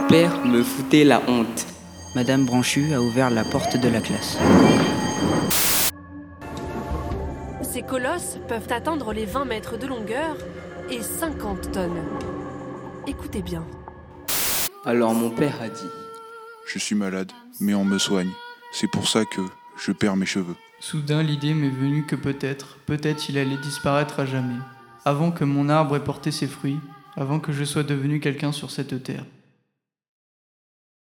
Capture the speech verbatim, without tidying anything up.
père me foutait la honte. Madame Branchu a ouvert la porte de la classe. Ces colosses peuvent atteindre les vingt mètres de longueur et cinquante tonnes. Écoutez bien. Alors mon père a dit: Je suis malade, mais on me soigne. C'est pour ça que je perds mes cheveux. Soudain, l'idée m'est venue que peut-être, peut-être il allait disparaître à jamais, avant que mon arbre ait porté ses fruits, avant que je sois devenu quelqu'un sur cette terre.